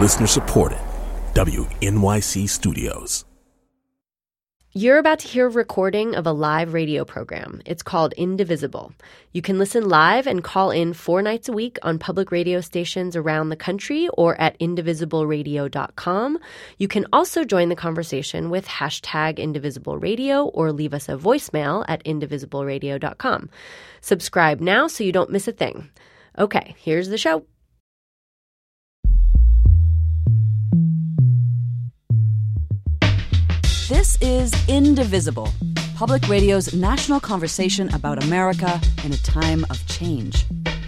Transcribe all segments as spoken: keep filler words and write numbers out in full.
Listener supported. W N Y C Studios. You're about to hear a recording of a live radio program. It's called Indivisible. You can listen live and call in four nights a week on public radio stations around the country or at indivisible radio dot com. You can also join the conversation with hashtag Indivisible Radio or leave us a voicemail at indivisible radio dot com. Subscribe now so you don't miss a thing. Okay, here's the show. This is Indivisible, Public Radio's national conversation about America in a time of change.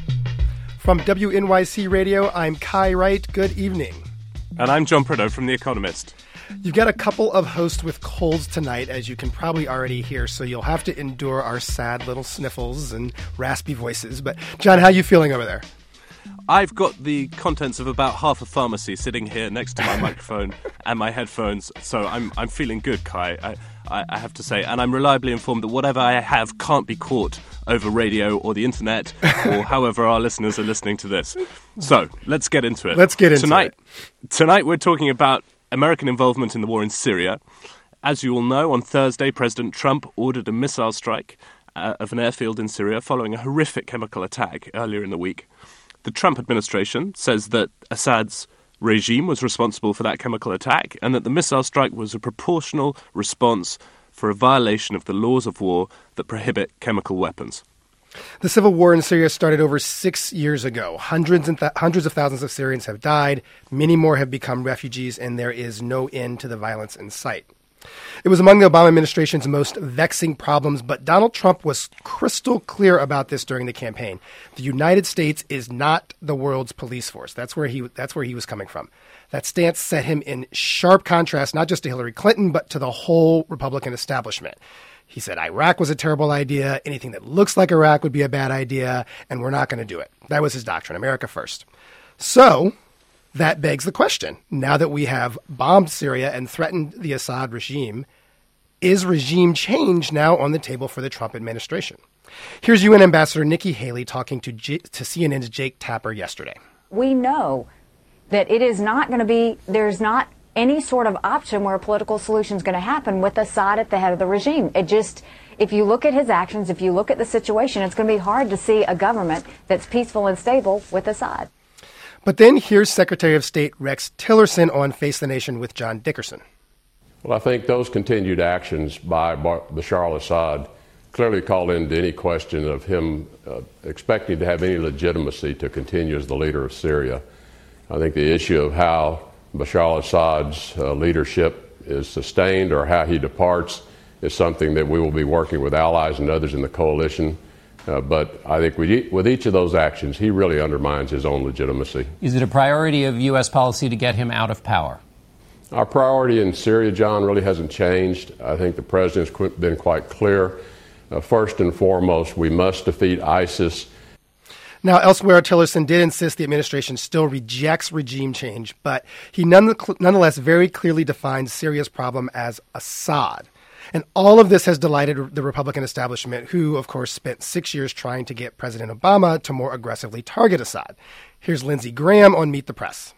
From W N Y C Radio, I'm Kai Wright. Good evening. And I'm John Prideaux from The Economist. You've got a couple of hosts with colds tonight, as you can probably already hear, so you'll have to endure our sad little sniffles and raspy voices. But, John, how are you feeling over there? I've got the contents of about half a pharmacy sitting here next to my microphone and my headphones, so I'm I'm feeling good, Kai, I, I, I have to say. And I'm reliably informed that whatever I have can't be caught over radio or the internet or however our listeners are listening to this. So, let's get into it. Let's get into tonight, it. Tonight we're talking about American involvement in the war in Syria. As you all know, on Thursday, President Trump ordered a missile strike uh, of an airfield in Syria following a horrific chemical attack earlier in the week. The Trump administration says that Assad's regime was responsible for that chemical attack and that the missile strike was a proportional response for a violation of the laws of war that prohibit chemical weapons. The civil war in Syria started over six years ago. Hundreds and th- hundreds of thousands of Syrians have died. Many more have become refugees, and there is no end to the violence in sight. It was among the Obama administration's most vexing problems, but Donald Trump was crystal clear about this during the campaign. The United States is not the world's police force. That's where he that's where he was coming from. That stance set him in sharp contrast, not just to Hillary Clinton, but to the whole Republican establishment. He said Iraq was a terrible idea. Anything that looks like Iraq would be a bad idea, and we're not going to do it. That was his doctrine, America first. So that begs the question, now that we have bombed Syria and threatened the Assad regime, is regime change now on the table for the Trump administration? Here's U N Ambassador Nikki Haley talking to, J- to C N N's Jake Tapper yesterday. We know that it is not going to be, there's not any sort of option where a political solution is going to happen with Assad at the head of the regime. It just, if you look at his actions, if you look at the situation, it's going to be hard to see a government that's peaceful and stable with Assad. But then here's Secretary of State Rex Tillerson on Face the Nation with John Dickerson. Well, I think those continued actions by Bashar al-Assad clearly call into any question of him uh, expecting to have any legitimacy to continue as the leader of Syria. I think the issue of how Bashar al-Assad's uh, leadership is sustained or how he departs is something that we will be working with allies and others in the coalition. Uh, but I think we, with each of those actions, he really undermines his own legitimacy. Is it a priority of U S policy to get him out of power? Our priority in Syria, John, really hasn't changed. I think the president's been quite clear. Uh, first and foremost, we must defeat ISIS. Now, elsewhere, Tillerson did insist the administration still rejects regime change, but he nonetheless very clearly defines Syria's problem as Assad. And all of this has delighted the Republican establishment, who, of course, spent six years trying to get President Obama to more aggressively target Assad. Here's Lindsey Graham on Meet the Press.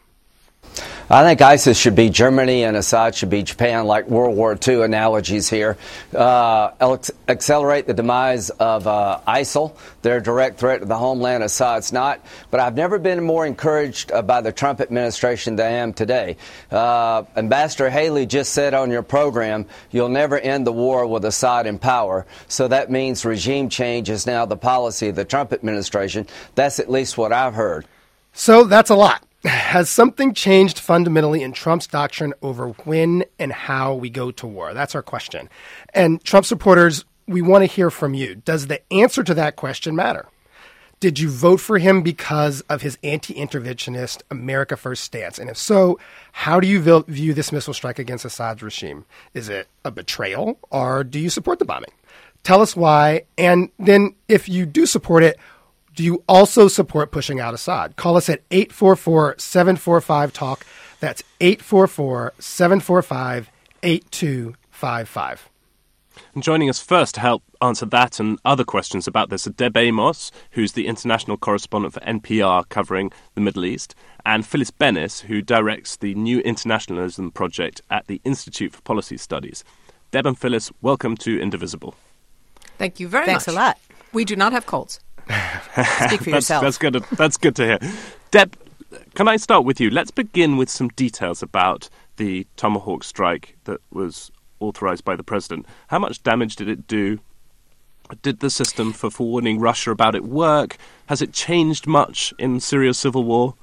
I think ISIS should be Germany and Assad should be Japan, like World War Two analogies here. Uh, accelerate the demise of uh, ISIL. They're a direct threat to the homeland. Assad's not. But I've never been more encouraged uh, by the Trump administration than I am today. Uh, Ambassador Haley just said on your program, you'll never end the war with Assad in power. So that means regime change is now the policy of the Trump administration. That's at least what I've heard. So that's a lot. Has something changed fundamentally in Trump's doctrine over when and how we go to war? That's our question. And Trump supporters, we want to hear from you. Does the answer to that question matter? Did you vote for him because of his anti-interventionist America First stance? And if so, how do you view this missile strike against Assad's regime? Is it a betrayal, or do you support the bombing? Tell us why. And then if you do support it, do you also support pushing out Assad? Call us at eight four four, seven four five, TALK. That's eight four four, seven four five, eight two five five. And joining us first to help answer that and other questions about this are Deb Amos, who's the international correspondent for N P R covering the Middle East, and Phyllis Bennis, who directs the New Internationalism Project at the Institute for Policy Studies. Deb and Phyllis, welcome to Indivisible. Thank you very Thanks much. Thanks a lot. We do not have colds. Speak for that's, yourself. That's good, to, that's good to hear. Deb, can I start with you? Let's begin with some details about the Tomahawk strike that was authorized by the president. How much damage did it do? Did the system for warning Russia about it work? Has it changed much in Syria's civil war?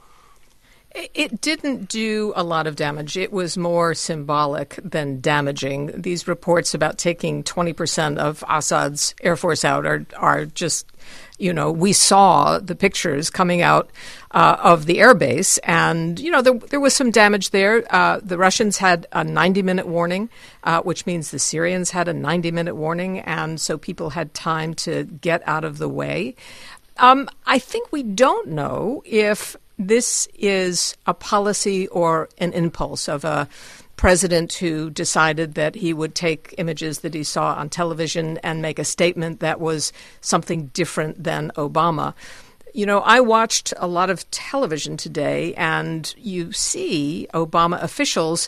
It didn't do a lot of damage. It was more symbolic than damaging. These reports about taking twenty percent of Assad's air force out are, are just, you know, we saw the pictures coming out uh, of the airbase, and, you know, there, there was some damage there. Uh, the Russians had a ninety-minute warning, uh, which means the Syrians had a ninety-minute warning, and so people had time to get out of the way. Um, I think we don't know if this is a policy or an impulse of a president who decided that he would take images that he saw on television and make a statement that was something different than Obama. You know, I watched a lot of television today, and you see Obama officials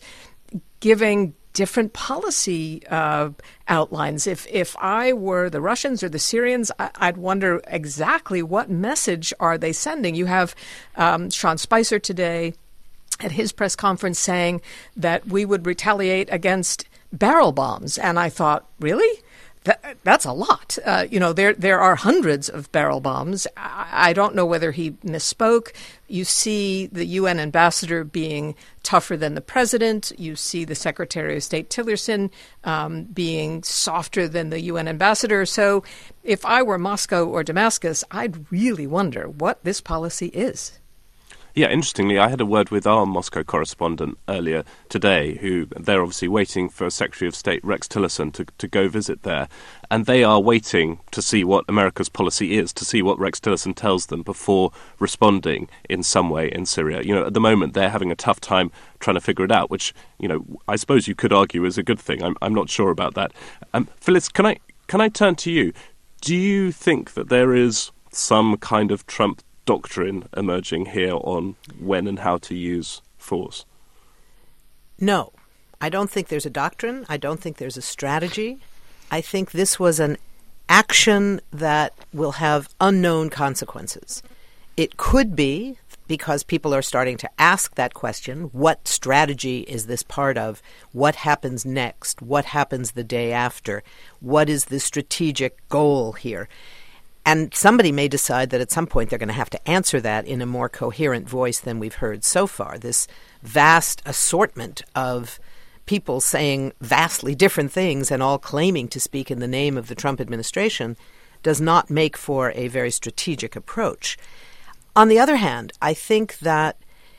giving different policy uh, outlines. If if I were the Russians or the Syrians, I, I'd wonder exactly what message are they sending. You have um, Sean Spicer today at his press conference saying that we would retaliate against barrel bombs. And I thought, really? That, that's a lot. Uh, you know, there there are hundreds of barrel bombs. I, I don't know whether he misspoke. You see the U N ambassador being tougher than the president. You see the Secretary of State Tillerson um, being softer than the U N ambassador. So if I were Moscow or Damascus, I'd really wonder what this policy is. Yeah, interestingly, I had a word with our Moscow correspondent earlier today, who they're obviously waiting for Secretary of State Rex Tillerson to, to go visit there. And they are waiting to see what America's policy is, to see what Rex Tillerson tells them before responding in some way in Syria. You know, at the moment, they're having a tough time trying to figure it out, which, you know, I suppose you could argue is a good thing. I'm, I'm not sure about that. Um, Phyllis, can I, can I turn to you? Do you think that there is some kind of Trump doctrine emerging here on when and how to use force? No, I don't think there's a doctrine. I don't think there's a strategy. I think this was an action that will have unknown consequences. It could be because people are starting to ask that question, what strategy is this part of? What happens next? What happens the day after? What is the strategic goal here? And somebody may decide that at some point they're going to have to answer that in a more coherent voice than we've heard so far. This vast assortment of people saying vastly different things and all claiming to speak in the name of the Trump administration does not make for a very strategic approach. On the other hand, I think that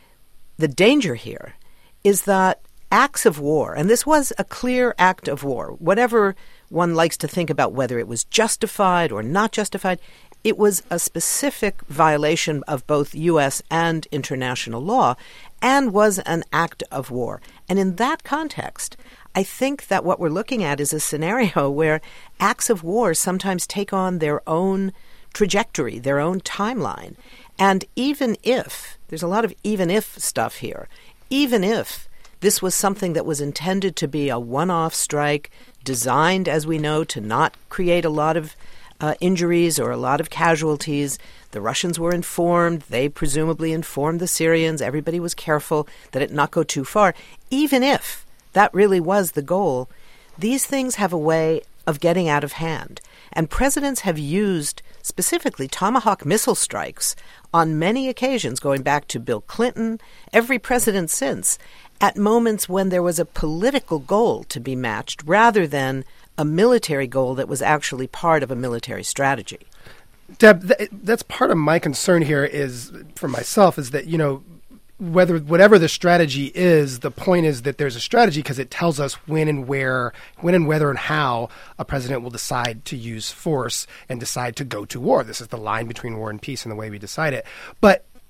the danger here is that acts of war, and this was a clear act of war, whatever one likes to think about whether it was justified or not justified, it was a specific violation of both U S and international law and was an act of war. And in that context, I think that what we're looking at is a scenario where acts of war sometimes take on their own trajectory, their own timeline. And even if, there's a lot of even if stuff here, even if this was something that was intended to be a one-off strike, designed, as we know, to not create a lot of uh, injuries or a lot of casualties. The Russians were informed. They presumably informed the Syrians. Everybody was careful that it not go too far. Even if that really was the goal, these things have a way of getting out of hand. And presidents have used specifically Tomahawk missile strikes on many occasions, going back to Bill Clinton, every president since, at moments when there was a political goal to be matched rather than a military goal that was actually part of a military strategy. Deb, th- that's part of my concern here is, for myself, is that, you know, whether whatever the strategy is, the point is that there's a strategy because it tells us when and where, when and whether and how a president will decide to use force and decide to go to war. This is the line between war and peace and the way we decide it. But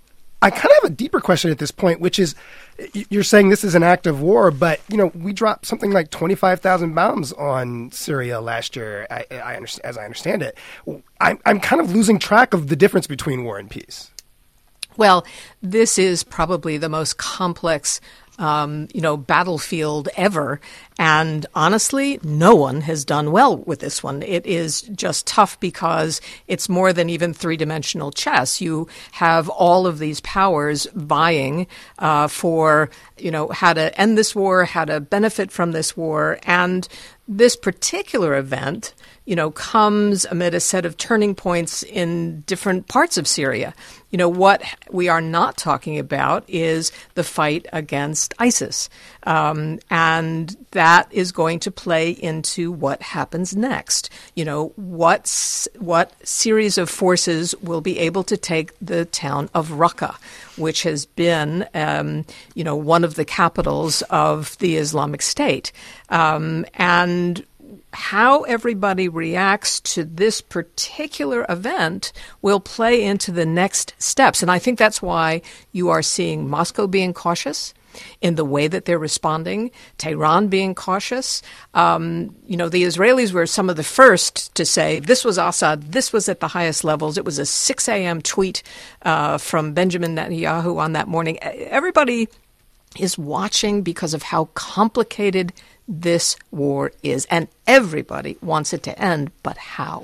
I kind of have a deeper question at this point, which is, you're saying this is an act of war, but, you know, we dropped something like twenty-five thousand bombs on Syria last year, I, I understand, as I understand it. I'm, I'm kind of losing track of the difference between war and peace. Well, this is probably the most complex Um, you know, battlefield ever. And honestly, no one has done well with this one. It is just tough because it's more than even three-dimensional chess. You have all of these powers vying uh, for, you know, how to end this war, how to benefit from this war. And this particular event, you know, comes amid a set of turning points in different parts of Syria. You know, what we are not talking about is the fight against ISIS. Um, and that is going to play into what happens next. You know, what, what series of forces will be able to take the town of Raqqa, which has been, um, you know, one of the capitals of the Islamic State. Um, and how everybody reacts to this particular event will play into the next steps. And I think that's why you are seeing Moscow being cautious in the way that they're responding, Tehran being cautious. Um, you know, the Israelis were some of the first to say this was Assad, this was at the highest levels. It was a six a.m. tweet uh, from Benjamin Netanyahu on that morning. Everybody is watching because of how complicated this war is, and everybody wants it to end, but how?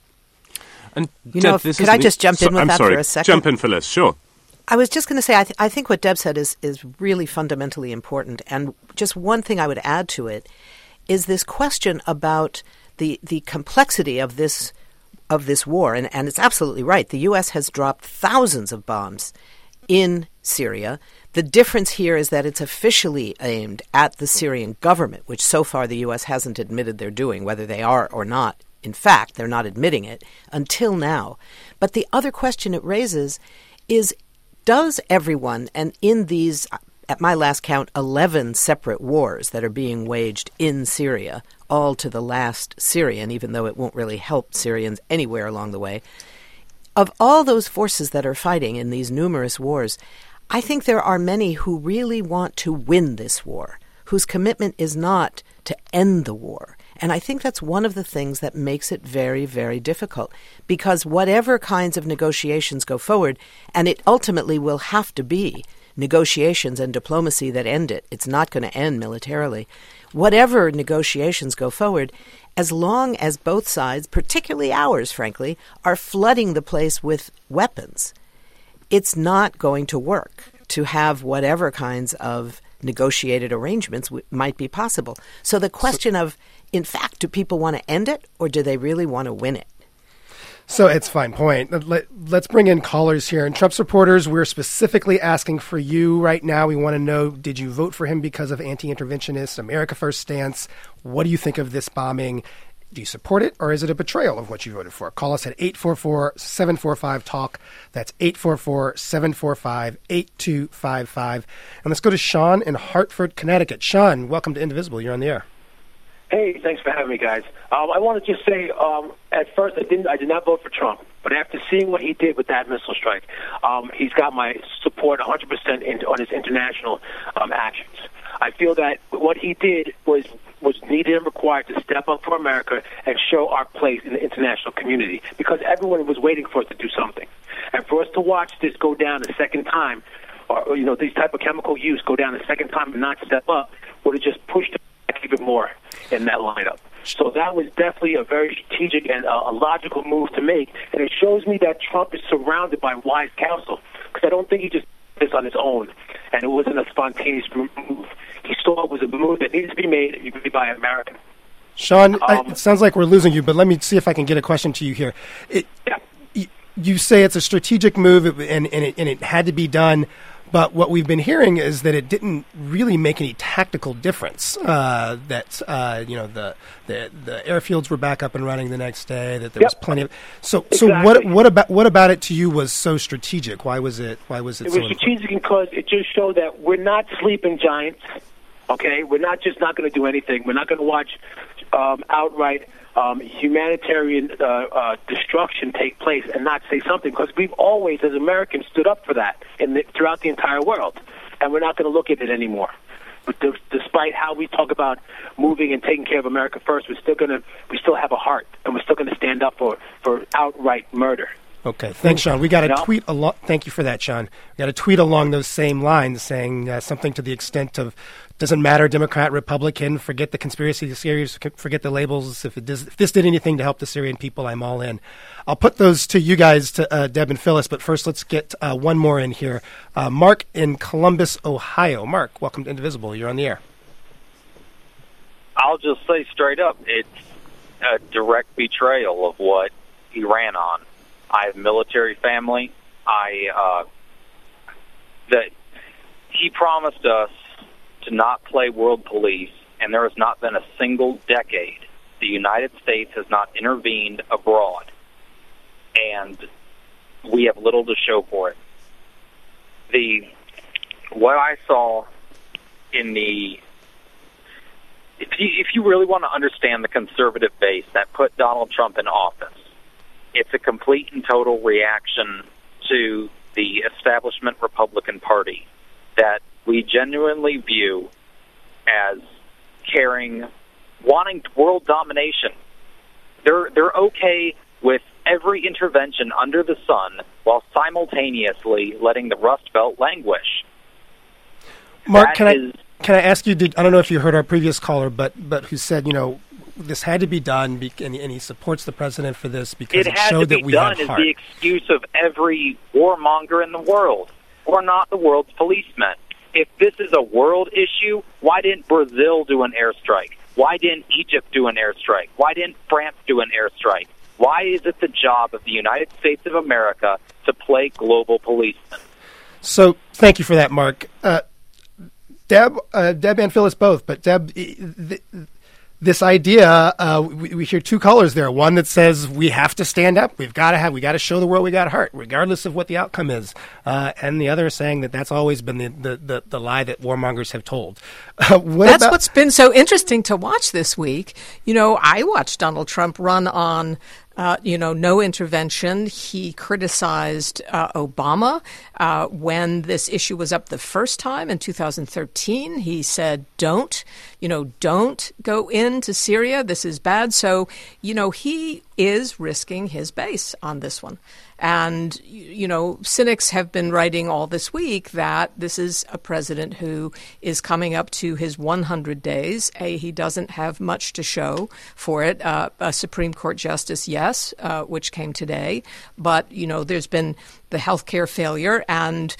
And you know, if, could I just jump in so, with I'm that sorry. for a second? Jump in, Phyllis, sure. I was just going to say, I, th- I think what Deb said is, is really fundamentally important. And just one thing I would add to it is this question about the the complexity of this of this war. And, and it's absolutely right. The U S has dropped thousands of bombs in Syria. The difference here is that it's officially aimed at the Syrian government, which so far the U S hasn't admitted they're doing, whether they are or not. In fact, they're not admitting it until now. But the other question it raises is, does everyone, and in these, at my last count, eleven separate wars that are being waged in Syria, all to the last Syrian, even though it won't really help Syrians anywhere along the way, of all those forces that are fighting in these numerous wars, I think there are many who really want to win this war, whose commitment is not to end the war. And I think that's one of the things that makes it very, very difficult, because whatever kinds of negotiations go forward, and it ultimately will have to be negotiations and diplomacy that end it. It's not going to end militarily. Whatever negotiations go forward, as long as both sides, particularly ours, frankly, are flooding the place with weapons, it's not going to work to have whatever kinds of negotiated arrangements w- might be possible. So the question of, in fact, do people want to end it, or do they really want to win it? So it's a fine point. Let, let's bring in callers here. And Trump supporters, we're specifically asking for you right now. We want to know, did you vote for him because of anti-interventionist, America First stance? What do you think of this bombing? Do you support it, or is it a betrayal of what you voted for? Call us at eight four four, seven four five, talk. That's eight four four, seven four five, eight two five five. And let's go to Sean in Hartford, Connecticut. Sean, welcome to Indivisible. You're on the air. Hey, thanks for having me, guys. Um, I want to just say, um, at first, I didn't, I did not vote for Trump, but after seeing what he did with that missile strike, um, he's got my support one hundred percent in, on his international um, actions. I feel that what he did was was needed and required to step up for America and show our place in the international community, because everyone was waiting for us to do something. And for us to watch this go down a second time, or, you know, these type of chemical use go down a second time and not step up, would have just pushed it back even more in that lineup. So that was definitely a very strategic and uh, a logical move to make, and it shows me that Trump is surrounded by wise counsel, because I don't think he just did this on his own, and it wasn't a spontaneous move. He saw it was a move that needed to be made by Americans. Sean, um, I, it sounds like we're losing you, but let me see if I can get a question to you here. It, yeah. y- you say it's a strategic move, and, and, it, and it had to be done, but what we've been hearing is that it didn't really make any tactical difference. Uh, that uh, you know the, the the airfields were back up and running the next day. That there yep. was plenty of so exactly. so what what about what about it to you was so strategic? Why was it why was it? It so was strategic because it just showed that we're not sleeping giants. Okay, we're not just not going to do anything. We're not going to watch um, outright um, humanitarian uh, uh, destruction take place and not say something, because we've always, as Americans, stood up for that in the, throughout the entire world, and we're not going to look at it anymore. But d- despite how we talk about moving and taking care of America first, we're still going to we still have a heart, and we're still going to stand up for, for outright murder. Okay, thanks, Sean. We got a No. tweet along. Thank you for that, Sean. We got a tweet along those same lines, saying uh, something to the extent of, "Doesn't matter, Democrat, Republican. Forget the conspiracy theories. Forget the labels. If it does, if this did anything to help the Syrian people, I'm all in." I'll put those to you guys, to uh, Deb and Phyllis. But first, let's get uh, one more in here. Uh, Mark in Columbus, Ohio. Mark, welcome to Indivisible. You're on the air. I'll just say straight up, it's a direct betrayal of what he ran on. I have a military family. I uh, that he promised us to not play world police, and there has not been a single decade the United States has not intervened abroad, and we have little to show for it. The what I saw in the if you, if you really want to understand the conservative base that put Donald Trump in office, it's a complete and total reaction to the establishment Republican Party that we genuinely view as caring, wanting world domination. They're they're okay with every intervention under the sun while simultaneously letting the Rust Belt languish. Mark, That can I is- can I ask you? Did, I don't know if you heard our previous caller, but but who said, you know, this had to be done, be, and, and he supports the president for this because It it, had showed to be that we done have is heart. the excuse of every warmonger in the world. We're not the world's policemen. If this is a world issue, why didn't Brazil do an airstrike? Why didn't Egypt do an airstrike? Why didn't France do an airstrike? Why is it the job of the United States of America to play global policeman? So thank you for that, Mark. Uh, Deb, uh, Deb and Phyllis both, but Deb, th- th- this idea, uh, we, we hear two colors there. One that says we have to stand up, we've got to have, we got to show the world we got heart, regardless of what the outcome is. Uh, and the other saying that that's always been the the, the, the lie that warmongers have told. Uh, what That's about- what's been so interesting to watch this week. You know, I watched Donald Trump run on, uh, you know, no intervention. He criticized uh, Obama uh, when this issue was up the first time in two thousand thirteen. He said, don't, you know, don't go into Syria. This is bad. So, you know, he is risking his base on this one. And, you know, cynics have been writing all this week that this is a president who is coming up to his one hundred days. A, he doesn't have much to show for it. Uh, a Supreme Court justice, yes, uh, which came today. But, you know, there's been the healthcare failure, and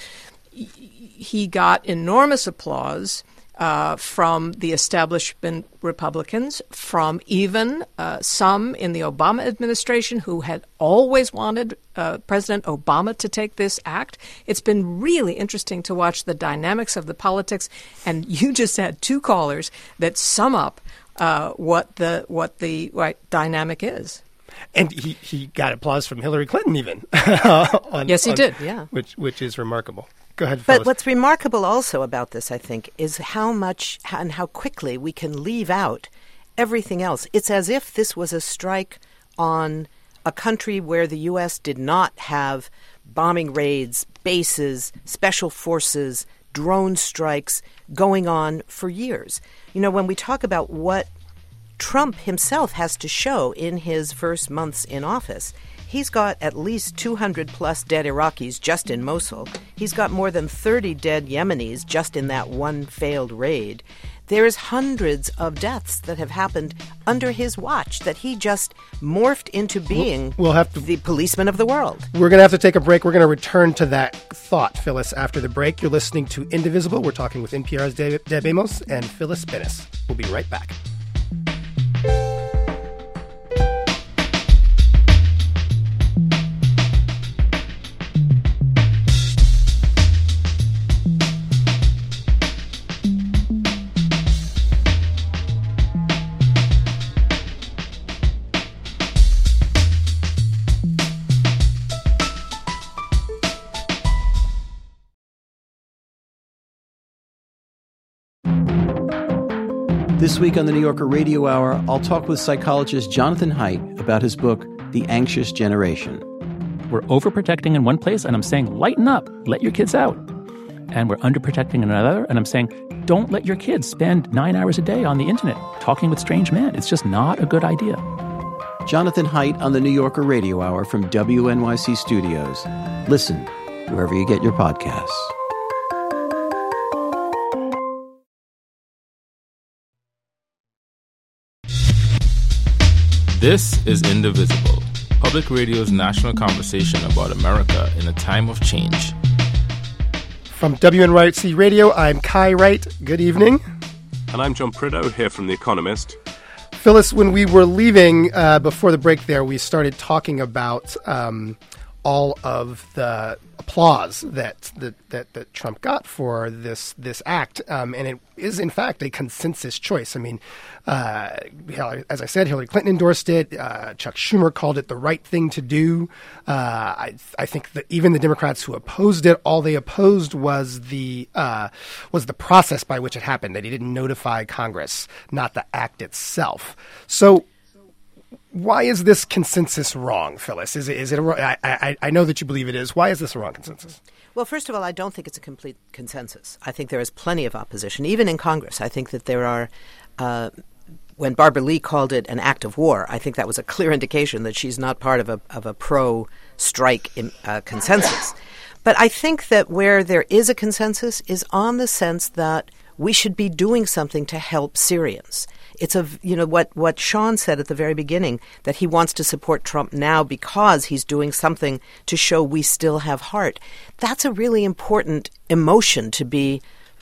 he got enormous applause Uh, from the establishment Republicans, from even uh, some in the Obama administration who had always wanted uh, President Obama to take this act. It's been really interesting to watch the dynamics of the politics, and you just had two callers that sum up uh, what the what the right dynamic is. And he, he got applause from Hillary Clinton even. on, Yes, he on- did, yeah. Which which is remarkable. Go ahead, But Phyllis. what's remarkable also about this, I think, is how much and how quickly we can leave out everything else. It's as if this was a strike on a country where the U S did not have bombing raids, bases, special forces, drone strikes going on for years. You know, when we talk about what Trump himself has to show in his first months in office, he's got at least two hundred plus dead Iraqis just in Mosul. He's got more than thirty dead Yemenis just in that one failed raid. There's hundreds of deaths that have happened under his watch that he just morphed into being we'll have to, the policeman of the world. We're going to have to take a break. We're going to return to that thought, Phyllis, after the break. You're listening to Indivisible. We're talking with N P R's Deb, Deb Amos and Phyllis Bennis. We'll be right back. This week on the New Yorker Radio Hour, I'll talk with psychologist Jonathan Haidt about his book, The Anxious Generation. We're overprotecting in one place, and I'm saying, lighten up, let your kids out. And we're underprotecting in another, and I'm saying, don't let your kids spend nine hours a day on the internet talking with strange men. It's just not a good idea. Jonathan Haidt on the New Yorker Radio Hour from W N Y C Studios. Listen wherever you get your podcasts. This is Indivisible, Public Radio's national conversation about America in a time of change. From W N Y C Radio, I'm Kai Wright. Good evening. And I'm John Prideaux, here from The Economist. Phyllis, when we were leaving uh, before the break there, we started talking about um, all of the applause that, that that that Trump got for this this act, um, and it is in fact a consensus choice. I mean, uh, as I said, Hillary Clinton endorsed it. Uh, Chuck Schumer called it the right thing to do. Uh, I, I think that even the Democrats who opposed it, all they opposed was the uh, was the process by which it happened. That he didn't notify Congress, not the act itself. So. Why is this consensus wrong, Phyllis? Is it? Is it? A, I, I, I know that you believe it is. Why is this a wrong consensus? Well, first of all, I don't think it's a complete consensus. I think there is plenty of opposition, even in Congress. I think that there are. Uh, when Barbara Lee called it an act of war, I think that was a clear indication that she's not part of a of a pro-strike uh, consensus. But I think that where there is a consensus is on the sense that we should be doing something to help Syrians. It's a, you know, what, what Sean said at the very beginning, that he wants to support Trump now because he's doing something to show we still have heart. That's a really important emotion to be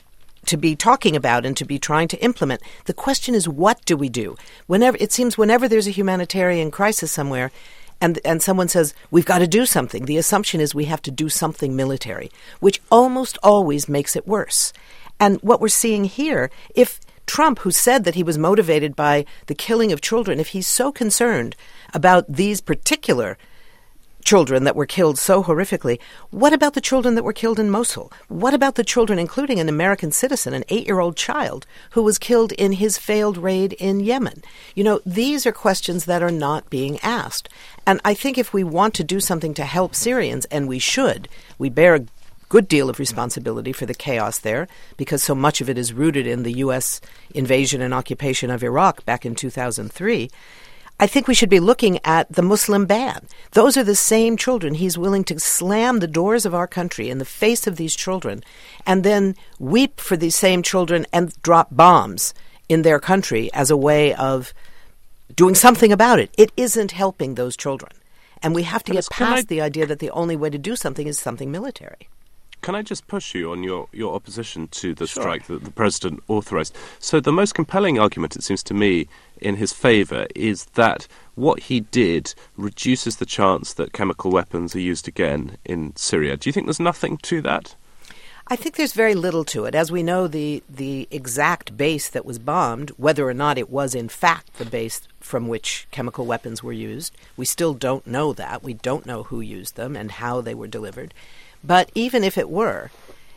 to be talking about and to be trying to implement. The question is, what do we do? Whenever it seems whenever there's a humanitarian crisis somewhere, and and someone says, we've got to do something, the assumption is we have to do something military, which almost always makes it worse. And what we're seeing here, if Trump, who said that he was motivated by the killing of children, if he's so concerned about these particular children that were killed so horrifically, what about the children that were killed in Mosul? What about the children, including an American citizen, an eight-year-old child, who was killed in his failed raid in Yemen? You know, these are questions that are not being asked. And I think if we want to do something to help Syrians, and we should, we bear a good deal of responsibility for the chaos there, because so much of it is rooted in the U S invasion and occupation of Iraq back in two thousand three. I think we should be looking at the Muslim ban. Those are the same children. He's willing to slam the doors of our country in the face of these children and then weep for these same children and drop bombs in their country as a way of doing something about it. It isn't helping those children. And we have to get past the idea that the only way to do something is something military. Can I just push you on your, your opposition to the sure. strike that the president authorized? So the most compelling argument, it seems to me, in his favor is that what he did reduces the chance that chemical weapons are used again in Syria. Do you think there's nothing to that? I think there's very little to it. As we know, the, the exact base that was bombed, whether or not it was in fact the base from which chemical weapons were used, we still don't know that. We don't know who used them and how they were delivered. But even if it were,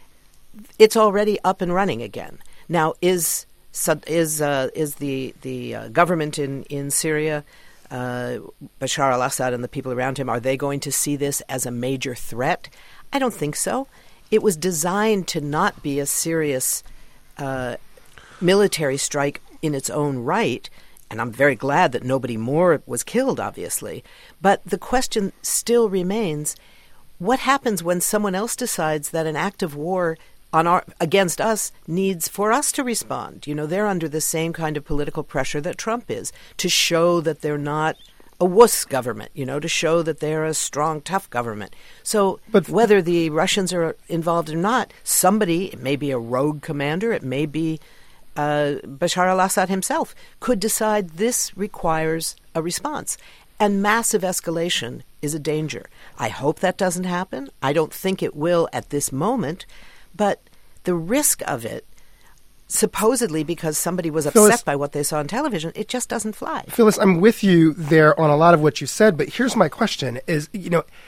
it's already up and running again. Now, is is uh, is the the uh, government in in Syria, uh, Bashar al-Assad and the people around him, are they going to see this as a major threat? I don't think so. It was designed to not be a serious uh, military strike in its own right, and I'm very glad that nobody more was killed, obviously. But the question still remains: what happens when someone else decides that an act of war on our against us needs for us to respond? You know, they're under the same kind of political pressure that Trump is, to show that they're not a wuss government, you know, to show that they're a strong, tough government. So but whether the Russians are involved or not, somebody, it may be a rogue commander, it may be uh, Bashar al-Assad himself, could decide this requires a response. And massive escalation is a danger. I hope that doesn't happen. I don't think it will at this moment. But the risk of it, supposedly because somebody was upset Phyllis, by what they saw on television, it just doesn't fly. Phyllis, I'm with you there on a lot of what you said, but here's my question is, you know,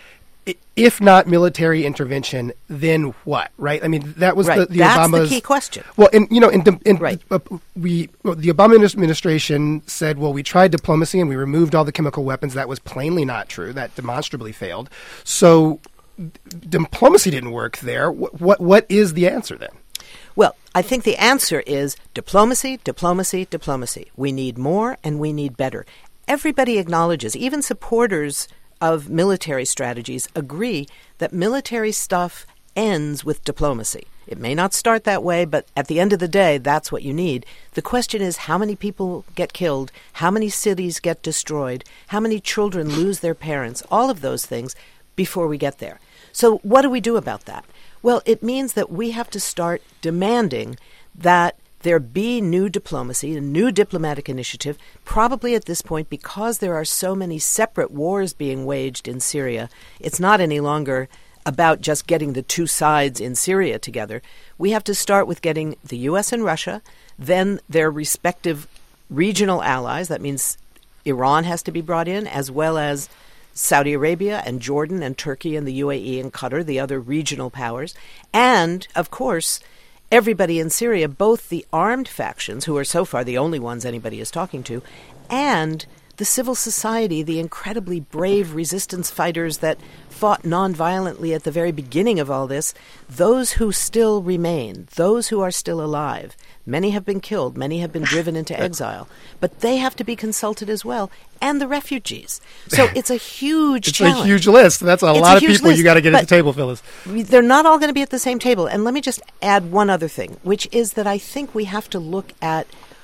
if not military intervention, then what? Right? I mean, that was right. the, the That's Obama's the key question. Well, and you know, in, in, right. uh, we well, the Obama administration said, well, we tried diplomacy and we removed all the chemical weapons. That was plainly not true. That demonstrably failed. So d- diplomacy didn't work there. What, what what is the answer then? Well, I think the answer is diplomacy, diplomacy, diplomacy. We need more and we need better. Everybody acknowledges, even supporters of military strategies agree that military stuff ends with diplomacy. It may not start that way, but at the end of the day, that's what you need. The question is how many people get killed, how many cities get destroyed, how many children lose their parents, all of those things before we get there. So what do we do about that? Well, it means that we have to start demanding that there be new diplomacy, a new diplomatic initiative, probably at this point because there are so many separate wars being waged in Syria. It's not any longer about just getting the two sides in Syria together. We have to start with getting the U S and Russia, then their respective regional allies. That means Iran has to be brought in, as well as Saudi Arabia and Jordan and Turkey and the U A E and Qatar, the other regional powers. And, of course, everybody in Syria, both the armed factions, who are so far the only ones anybody is talking to, and the civil society, the incredibly brave resistance fighters that fought nonviolently at the very beginning of all this, those who still remain, those who are still alive. Many have been killed, many have been driven into exile, but they have to be consulted as well, and the refugees. So it's a huge it's challenge. It's a huge list. That's a it's lot a of people list, you got to get at the table, Phyllis. They're not all going to be at the same table. And let me just add one other thing, which is that I think we have to look at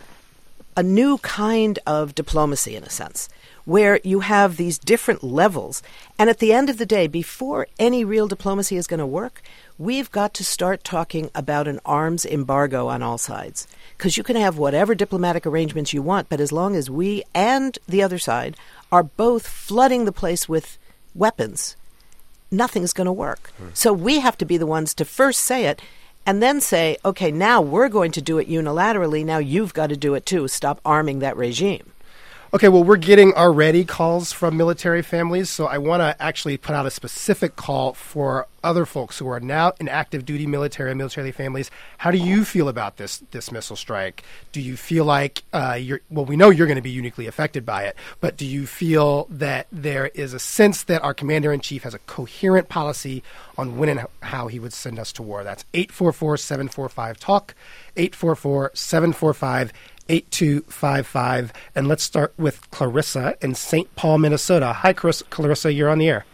a new kind of diplomacy, in a sense, where you have these different levels. And at the end of the day, before any real diplomacy is going to work, we've got to start talking about an arms embargo on all sides. Because you can have whatever diplomatic arrangements you want, but as long as we and the other side are both flooding the place with weapons, nothing's going to work. Hmm. So we have to be the ones to first say it, and then say, okay, now we're going to do it unilaterally. Now you've got to do it too. Stop arming that regime. Okay, well, we're getting already calls from military families, so I want to actually put out a specific call for other folks who are now in active duty military and military families. How do you feel about this this missile strike? Do you feel like uh, you're, well, we know you're going to be uniquely affected by it, but do you feel that there is a sense that our commander-in-chief has a coherent policy on when and how he would send us to war? That's eight four four, seven four five, TALK, eight four four, seven four five, eight two five five. And let's start with Clarissa in Saint Paul, Minnesota. Hi, Clarissa, you're on the air.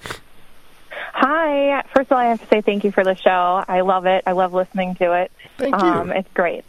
Hi. First of all, I have to say thank you for the show. I love it. I love listening to it. Thank you. Um, it's great.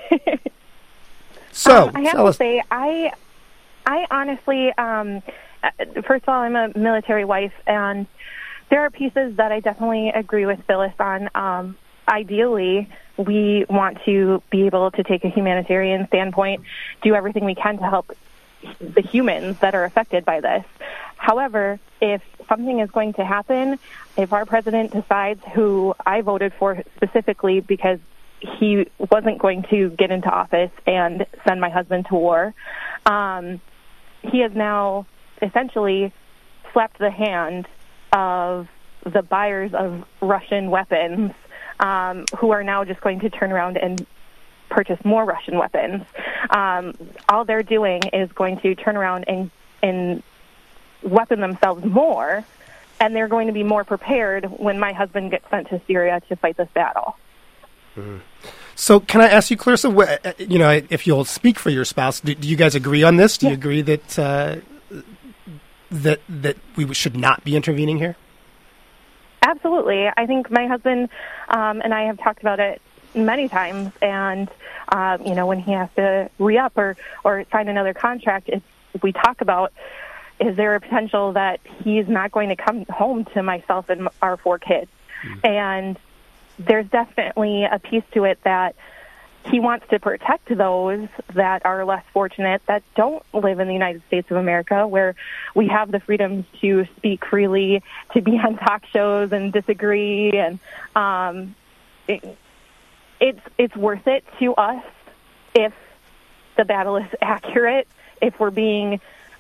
so, um, I have to us. say, I, I honestly, um, first of all, I'm a military wife, and there are pieces that I definitely agree with Phyllis on. Um, ideally, we want to be able to take a humanitarian standpoint, do everything we can to help the humans that are affected by this. However, if something is going to happen, if our president decides, who I voted for specifically because he wasn't going to get into office and send my husband to war, um, he has now essentially slapped the hand of the buyers of Russian weapons, um, who are now just going to turn around and purchase more Russian weapons. Um, all they're doing is going to turn around and, and weapon themselves more, and they're going to be more prepared when my husband gets sent to Syria to fight this battle. Mm. So can I ask you, Clarissa, wh- you know, if you'll speak for your spouse, do, do you guys agree on this? Do yeah. you agree that uh, that that we should not be intervening here? Absolutely. I think my husband um, and I have talked about it many times, and um, you know, when he has to re-up or, or sign another contract, it's, we talk about, is there a potential that he's not going to come home to myself and our four kids? Mm-hmm. And there's definitely a piece to it that he wants to protect those that are less fortunate, that don't live in the United States of America, where we have the freedom to speak freely, to be on talk shows and disagree. And um, it, it's it's worth it to us if the battle is accurate, if we're being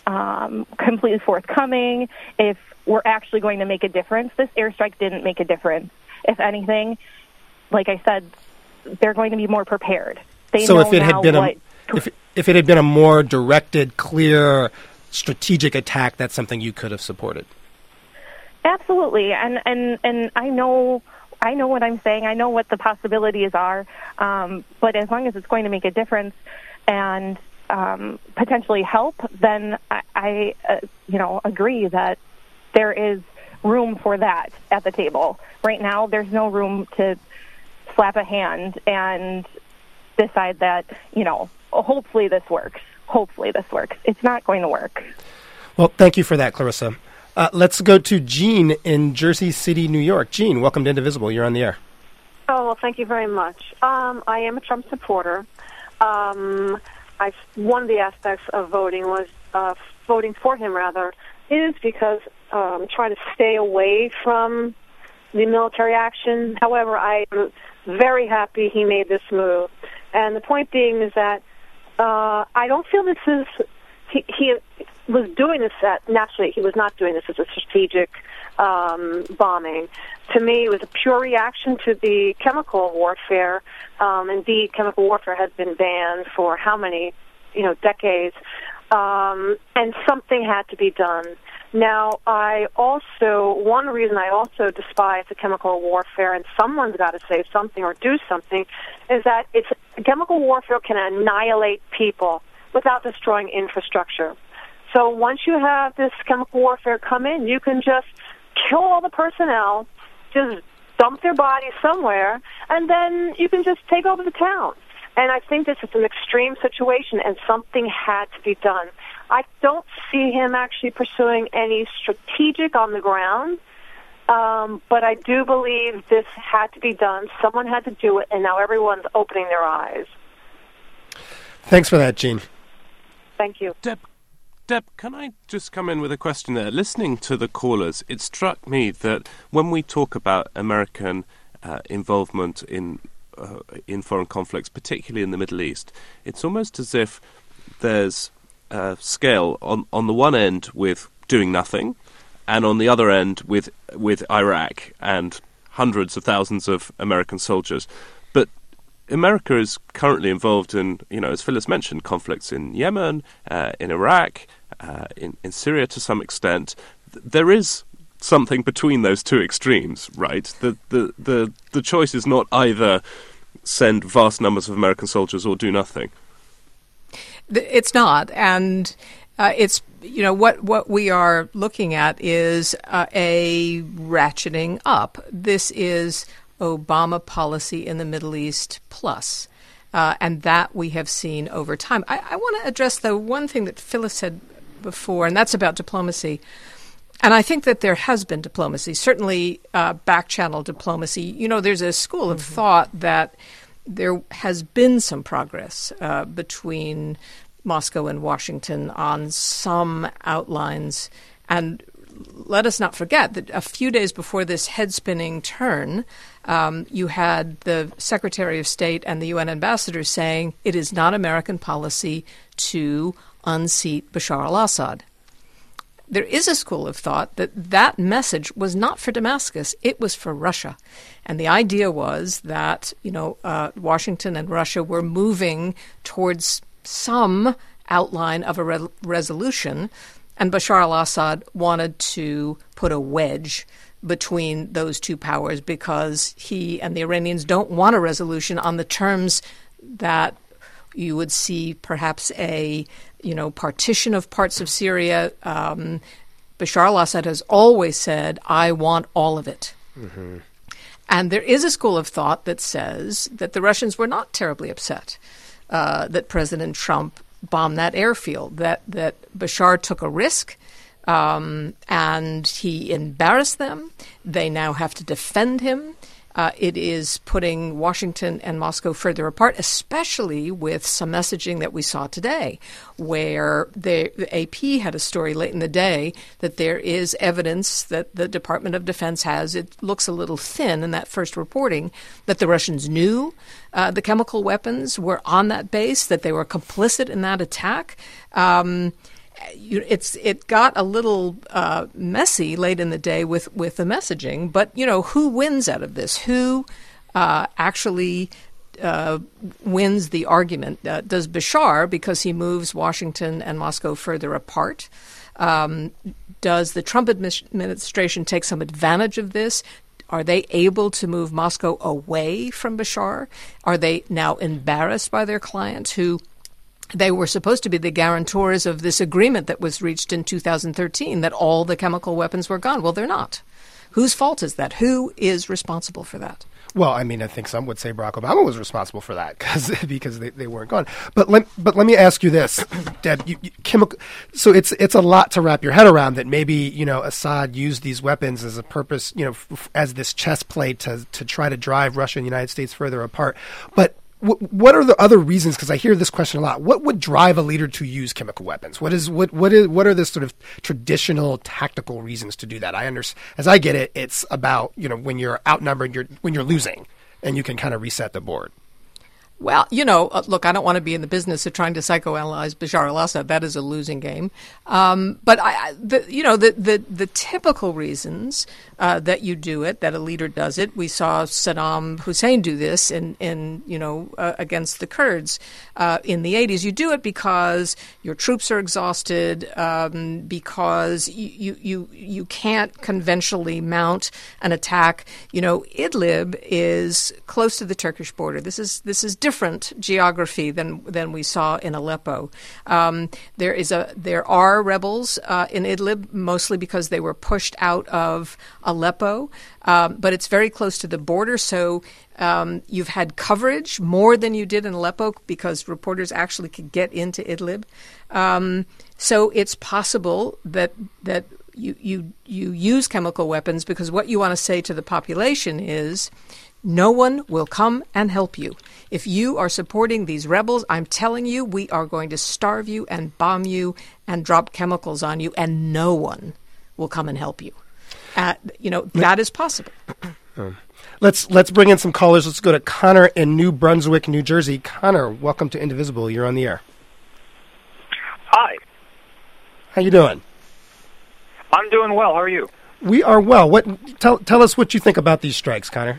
um, completely forthcoming, if we're actually going to make a difference. This airstrike didn't make a difference. If anything, like I said, they're going to be more prepared. They so know if it had now been what a if, if it had been a more directed, clear, strategic attack, that's something you could have supported. Absolutely, and and and I know I know what I'm saying. I know what the possibilities are, um, but as long as it's going to make a difference and um, potentially help, then I, I uh, you know agree that there is room for that at the table. Right now, there's no room to slap a hand and decide that, you know, hopefully this works. Hopefully this works. It's not going to work. Well, thank you for that, Clarissa. Uh, let's go to Jean in Jersey City, New York. Jean, welcome to Indivisible. You're on the air. Oh, well, thank you very much. Um, I am a Trump supporter. Um, I, one of the aspects of voting was uh, voting for him, rather, is because um, trying to stay away from the military action. However, I am very happy he made this move. And the point being is that uh, I don't feel this is, he, he was doing this, at, naturally, he was not doing this as a strategic um, bombing. To me, it was a pure reaction to the chemical warfare. Um, indeed, chemical warfare has been banned for how many, you know, decades. Um, and something had to be done. Now, I also, one reason I also despise the chemical warfare, and someone's got to say something or do something, is that it's chemical warfare can annihilate people without destroying infrastructure. So once you have this chemical warfare come in, you can just kill all the personnel, just dump their bodies somewhere, and then you can just take over the town. And I think this is an extreme situation, and something had to be done. I don't see him actually pursuing any strategic on the ground, um, but I do believe this had to be done. Someone had to do it, and now everyone's opening their eyes. Thanks for that, Jean. Thank you. Deb, Deb, can I just come in with a question there? Listening to the callers, it struck me that when we talk about American uh, involvement in Uh, in foreign conflicts, particularly in the Middle East, it's almost as if there's a scale on on the one end with doing nothing, and on the other end with with Iraq and hundreds of thousands of American soldiers. But America is currently involved in, you know, as Phyllis mentioned, conflicts in Yemen, uh, in Iraq, uh, in, in Syria to some extent. Th- there is something between those two extremes, right? The, the the the choice is not either send vast numbers of American soldiers or do nothing. It's not, and uh, it's, you know, what what we are looking at is uh, a ratcheting up. This is Obama policy in the Middle East plus, uh, and that we have seen over time. I, I want to address the one thing that Phyllis said before, and that's about diplomacy. And I think that there has been diplomacy, certainly uh, back-channel diplomacy. You know, there's a school of mm-hmm. thought that there has been some progress uh, between Moscow and Washington on some outlines. And let us not forget that a few days before this head-spinning turn, um, you had the Secretary of State and the U N ambassador saying it is not American policy to unseat Bashar al-Assad. There is a school of thought that that message was not for Damascus, it was for Russia. And the idea was that, you know, uh, Washington and Russia were moving towards some outline of a re- resolution, and Bashar al-Assad wanted to put a wedge between those two powers because he and the Iranians don't want a resolution on the terms that you would see perhaps a, you know, partition of parts of Syria. Um, Bashar al-Assad has always said, I want all of it. Mm-hmm. And there is a school of thought that says that the Russians were not terribly upset uh, that President Trump bombed that airfield, that, that Bashar took a risk um, and he embarrassed them. They now have to defend him. Uh, it is putting Washington and Moscow further apart, especially with some messaging that we saw today, where the, the A P had a story late in the day that there is evidence that the Department of Defense has. It looks a little thin in that first reporting that the Russians knew uh, the chemical weapons were on that base, that they were complicit in that attack. Um, you, it's it got a little uh, messy late in the day with, with the messaging. But, you know, who wins out of this? Who uh, actually uh, wins the argument? Uh, does Bashar, because he moves Washington and Moscow further apart? Um, does the Trump administration take some advantage of this? Are they able to move Moscow away from Bashar? Are they now embarrassed by their clients who they were supposed to be the guarantors of this agreement that was reached in two thousand thirteen that all the chemical weapons were gone? Well, they're not. Whose fault is that? Who is responsible for that? Well, I mean, I think some would say Barack Obama was responsible for that because because they, they weren't gone. But let but let me ask you this, Deb. You, you, chemical. So it's it's a lot to wrap your head around that maybe you know Assad used these weapons as a purpose, you know, f- as this chess play to to try to drive Russia and the United States further apart. But what are the other reasons? Because I hear this question a lot. What would drive a leader to use chemical weapons? What is what what is what are the sort of traditional tactical reasons to do that? I understand, as I get it, it's about you know when you're outnumbered, you're when you're losing, and you can kind of reset the board. Well, you know, uh, look, I don't want to be in the business of trying to psychoanalyze Bashar al-Assad. That is a losing game. Um, but, I, I, the, you know, the, the, the typical reasons uh, that you do it, that a leader does it, we saw Saddam Hussein do this in, in you know, uh, against the Kurds uh, in the eighties. You do it because your troops are exhausted, um, because you, you, you, you can't conventionally mount an attack. You know, Idlib is close to the Turkish border. This is this is different geography than than we saw in Aleppo. Um, there is a there are rebels uh, in Idlib, mostly because they were pushed out of Aleppo, um, but it's very close to the border. So um, you've had coverage more than you did in Aleppo because reporters actually could get into Idlib. Um, so it's possible that that you you you use chemical weapons because what you want to say to the population is, no one will come and help you. If you are supporting these rebels, I'm telling you, we are going to starve you and bomb you and drop chemicals on you, and no one will come and help you. Uh, you know, that is possible. Let's let's bring in some callers. Let's go to Connor in New Brunswick, New Jersey. Connor, welcome to Indivisible. You're on the air. Hi. How you doing? I'm doing well. How are you? We are well. What tell tell us what you think about these strikes, Connor.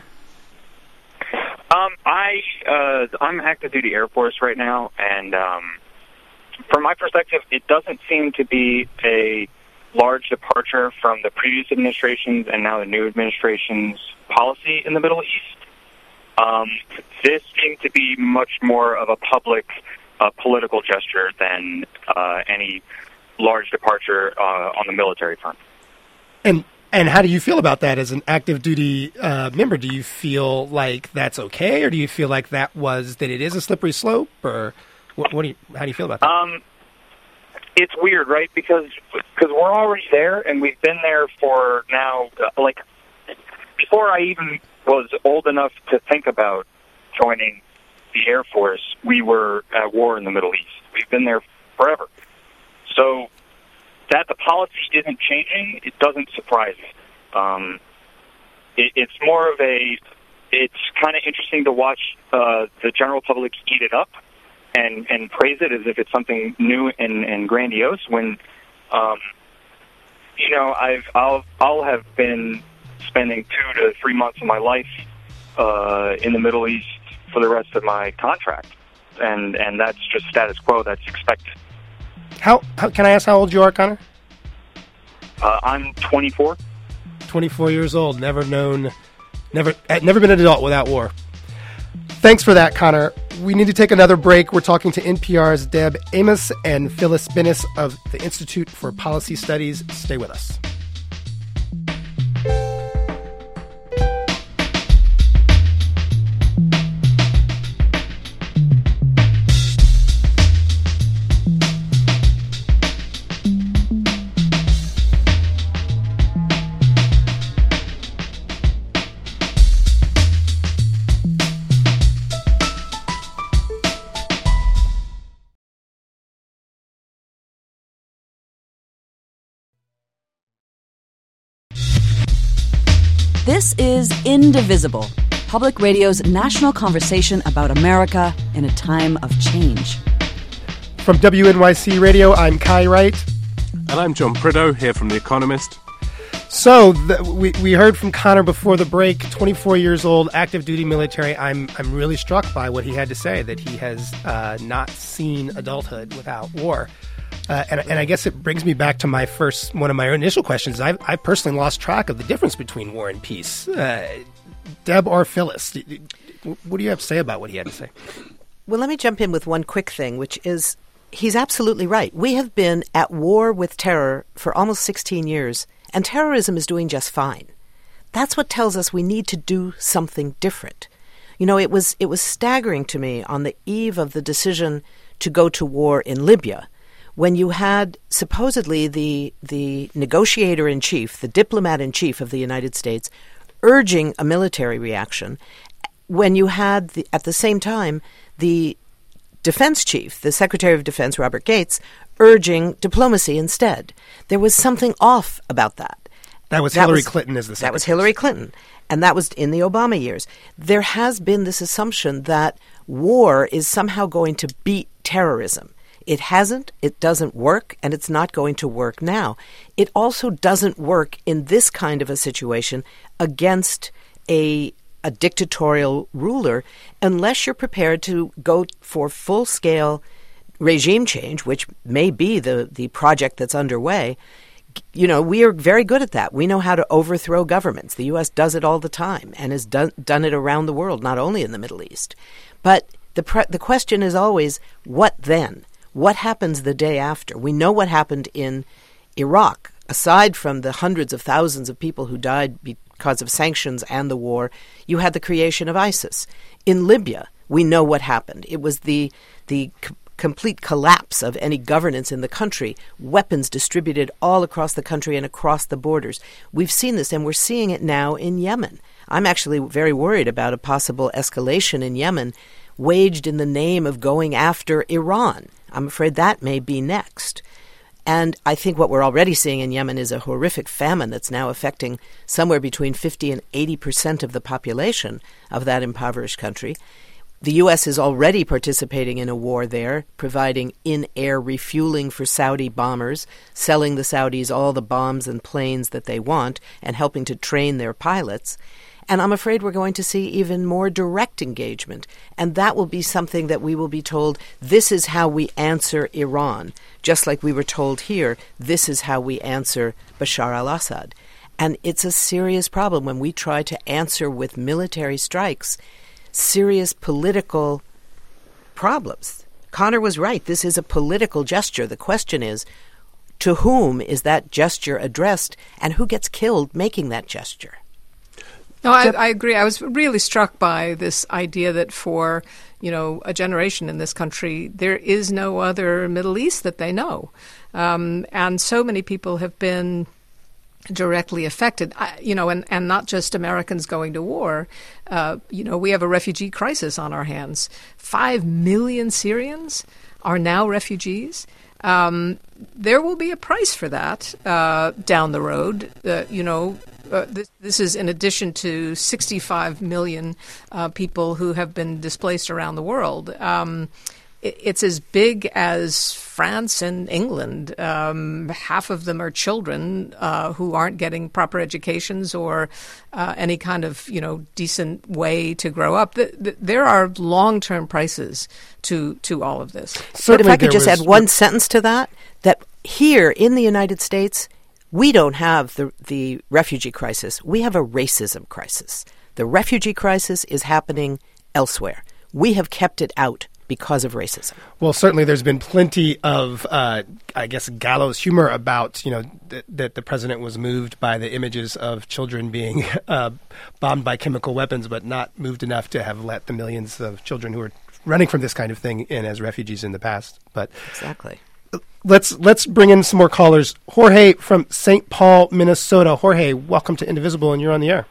Um, I uh, I'm active duty Air Force right now, and um, from my perspective, it doesn't seem to be a large departure from the previous administration's and now the new administration's policy in the Middle East. Um, this seemed to be much more of a public uh, political gesture than uh, any large departure uh, on the military front. And and how do you feel about that as an active duty uh, member? Do you feel like that's okay, or do you feel like that was that it is a slippery slope, or what, what do you how do you feel about that? Um, it's weird, right? Because because we're already there, and we've been there for now. Uh, like before I even was old enough to think about joining the Air Force, we were at war in the Middle East. We've been there forever. So that the policy isn't changing, it doesn't surprise me. Um, it, it's more of a, it's kind of interesting to watch uh, the general public eat it up and, and praise it as if it's something new and, and grandiose when, um, you know, I've, I'll, I'll have been spending two to three months of my life uh, in the Middle East for the rest of my contract. And, and that's just status quo, that's expected. How, how can I ask how old you are, Connor? Uh, I'm twenty-four. twenty-four years old. Never known, never, never been an adult without war. Thanks for that, Connor. We need to take another break. We're talking to N P R's Deb Amos and Phyllis Binnis of the Institute for Policy Studies. Stay with us. This is Indivisible, Public Radio's national conversation about America in a time of change. From W N Y C Radio, I'm Kai Wright. And I'm John Prideaux, here from The Economist. So, the, we, we heard from Connor before the break, twenty-four years old, active duty military. I'm I'm really struck by what he had to say, that he has uh, not seen adulthood without war. Uh, and, and I guess it brings me back to my first, one of my initial questions. I've, I personally lost track of the difference between war and peace. Uh, Deb or Phyllis, what do you have to say about what he had to say? Well, let me jump in with one quick thing, which is he's absolutely right. We have been at war with terror for almost sixteen years, and terrorism is doing just fine. That's what tells us we need to do something different. You know, it was it was staggering to me on the eve of the decision to go to war in Libya, when you had supposedly the the negotiator-in-chief, the diplomat-in-chief of the United States, urging a military reaction, when you had, the, at the same time, the defense chief, the Secretary of Defense, Robert Gates, urging diplomacy instead. There was something off about that. That was that Hillary was, Clinton as the secretary. That was Hillary Clinton, and that was in the Obama years. There has been this assumption that war is somehow going to beat terrorism. It hasn't, it doesn't work, and it's not going to work now. It also doesn't work in this kind of a situation against a a dictatorial ruler unless you're prepared to go for full-scale regime change, which may be the, the project that's underway. You know, we are very good at that. We know how to overthrow governments. The U S does it all the time and has done, done it around the world, not only in the Middle East. But the pre- the question is always, what then? What happens the day after? We know what happened in Iraq. Aside from the hundreds of thousands of people who died because of sanctions and the war, you had the creation of ISIS. In Libya, we know what happened. It was the the c- complete collapse of any governance in the country, weapons distributed all across the country and across the borders. We've seen this, and we're seeing it now in Yemen. I'm actually very worried about a possible escalation in Yemen waged in the name of going after Iran. I'm afraid that may be next. And I think what we're already seeing in Yemen is a horrific famine that's now affecting somewhere between fifty and eighty percent of the population of that impoverished country. The U S is already participating in a war there, providing in-air refueling for Saudi bombers, selling the Saudis all the bombs and planes that they want, and helping to train their pilots. And I'm afraid we're going to see even more direct engagement. And that will be something that we will be told, this is how we answer Iran. Just like we were told here, this is how we answer Bashar al-Assad. And it's a serious problem when we try to answer with military strikes serious political problems. Connor was right. This is a political gesture. The question is, to whom is that gesture addressed, and who gets killed making that gesture? No, I, I agree. I was really struck by this idea that for, you know, a generation in this country, there is no other Middle East that they know. Um, and so many people have been directly affected, I, you know, and, and not just Americans going to war. Uh, you know, we have a refugee crisis on our hands. Five million Syrians are now refugees. Um, there will be a price for that uh, down the road, uh, you know. Uh, this, this is in addition to sixty-five million uh, people who have been displaced around the world. Um, it, it's as big as France and England. Um, half of them are children uh, who aren't getting proper educations or uh, any kind of, you know, decent way to grow up. The, the, there are long-term prices to to all of this. But if I could just add one sentence to that, that here in the United States, we don't have the the refugee crisis. We have a racism crisis. The refugee crisis is happening elsewhere. We have kept it out because of racism. Well, certainly there's been plenty of, uh, I guess, gallows humor about, you know, th- that the president was moved by the images of children being uh, bombed by chemical weapons, but not moved enough to have let the millions of children who are running from this kind of thing in as refugees in the past. But exactly. Let's let's bring in some more callers. Jorge from Saint Paul, Minnesota. Jorge, welcome to Indivisible, and you're on the air.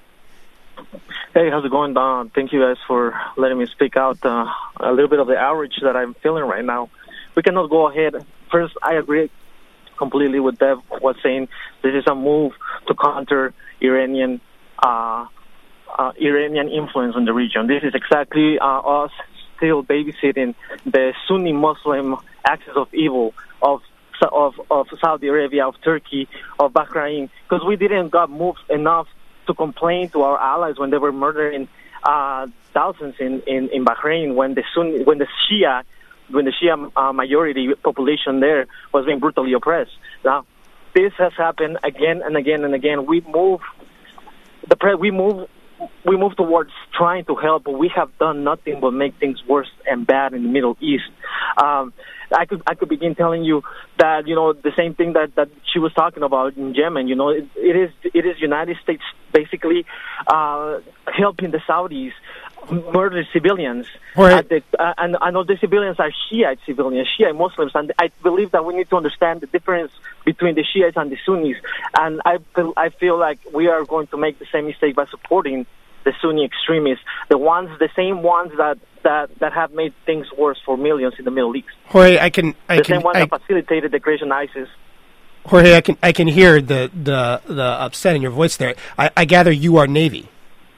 Hey, how's it going, Don? Thank you guys for letting me speak out uh, a little bit of the outrage that I'm feeling right now. We cannot go ahead. First, I agree completely with Dev was saying. This is a move to counter Iranian uh, uh, Iranian influence in the region. This is exactly uh, us still babysitting the Sunni Muslim axis of evil of of, of Saudi Arabia, of Turkey, of Bahrain, because we didn't got moved enough to complain to our allies when they were murdering uh, thousands in, in, in Bahrain, when the Sunni, when the Shia, when the Shia uh, majority population there was being brutally oppressed. Now, this has happened again and again and again. We move the pre- we move we move towards trying to help, but we have done nothing but make things worse and bad in the Middle East. Um, I could I could begin telling you that, you know, the same thing that, that she was talking about in Yemen. You know, it, it is it is United States basically uh, helping the Saudis murder civilians. Right. At the, uh, and I know the civilians are Shiite civilians, Shiite Muslims, and I believe that we need to understand the difference between the Shiites and the Sunnis. And I feel, I feel like we are going to make the same mistake by supporting the Sunni extremists, the ones, the same ones that, that, that have made things worse for millions in the Middle East. Jorge, I can, I the can, same ones I, that facilitated the creation of ISIS. Jorge, I can, I can hear the, the, the upset in your voice there. I, I gather you are Navy.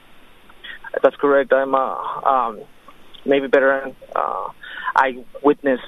That's correct. I'm a um, Navy veteran. Uh, I witnessed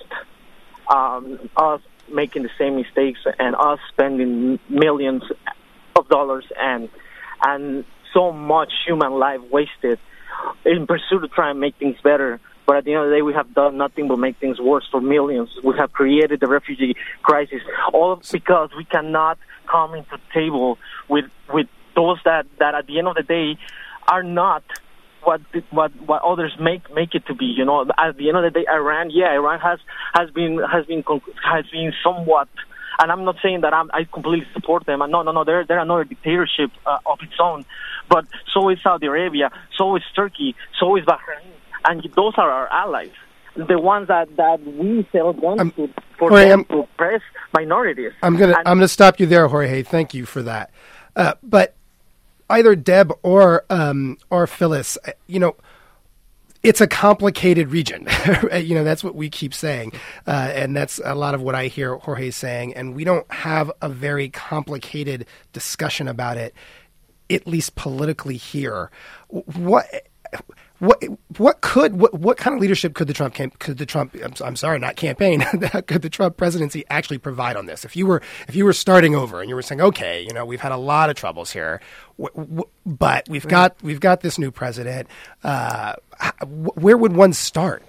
um, us making the same mistakes and us spending millions of dollars and and so much human life wasted in pursuit of trying to make things better. But at the end of the day, we have done nothing but make things worse for millions. We have created the refugee crisis, all because we cannot come into the table with with those that, that at the end of the day are not what what what others make make it to be. You know, at the end of the day, Iran, yeah, Iran has has been has been has been somewhat. And I'm not saying that I'm, I completely support them. No, no, no. They're they're another dictatorship uh, of its own. But so is Saudi Arabia. So is Turkey. So is Bahrain. And those are our allies. The ones that, that we sell guns um, to for Jorge, them I'm, to oppress minorities. I'm gonna and, I'm gonna stop you there, Jorge. Thank you for that. Uh, but either Deb or um, or Phyllis, you know, it's a complicated region. You know, that's what we keep saying. Uh, and that's a lot of what I hear Jorge saying. And we don't have a very complicated discussion about it, at least politically here. What what what could what, what kind of leadership could the Trump camp, could the Trump I'm, I'm sorry not campaign could the Trump presidency actually provide on this? If you were if you were starting over and you were saying, okay, you know, we've had a lot of troubles here, w- w- but we've right. got we've got this new president. Uh, where would one start?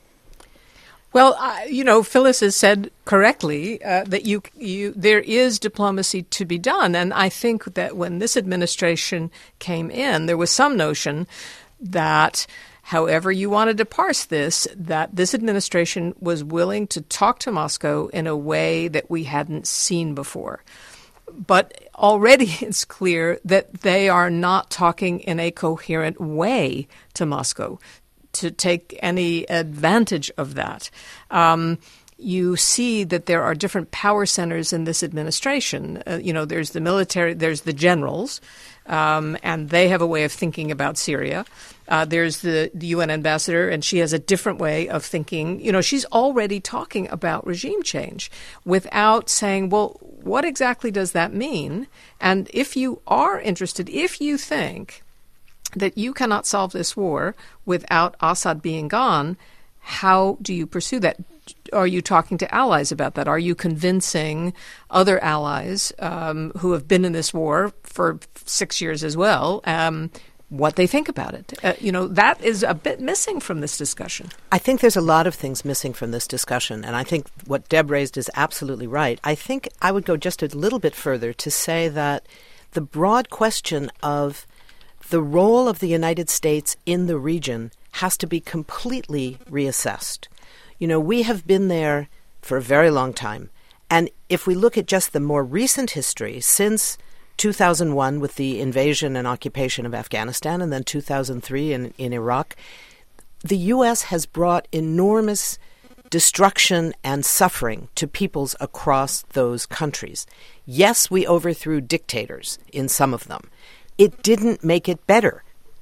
Well, uh, you know, Phyllis has said correctly uh, that you, you there is diplomacy to be done. And I think that when this administration came in, there was some notion that however you wanted to parse this, that this administration was willing to talk to Moscow in a way that we hadn't seen before. But already it's clear that they are not talking in a coherent way to Moscow to take any advantage of that. Um, you see that there are different power centers in this administration. Uh, you know, there's the military, there's the generals, um, and they have a way of thinking about Syria. Uh, there's the, the U N ambassador, and she has a different way of thinking. You know, she's already talking about regime change without saying, well, what exactly does that mean? And if you are interested, if you think that you cannot solve this war without Assad being gone, how do you pursue that? Are you talking to allies about that? Are you convincing other allies um, who have been in this war for six years as well um, what they think about it? Uh, you know, that is a bit missing from this discussion. I think there's a lot of things missing from this discussion, and I think what Deb raised is absolutely right. I think I would go just a little bit further to say that the broad question of the role of the United States in the region has to be completely reassessed. You know, we have been there for a very long time. And if we look at just the more recent history, since two thousand one with the invasion and occupation of Afghanistan, and then two thousand three in, in Iraq, the U S has brought enormous destruction and suffering to peoples across those countries. Yes, we overthrew dictators in some of them. It didn't make it better.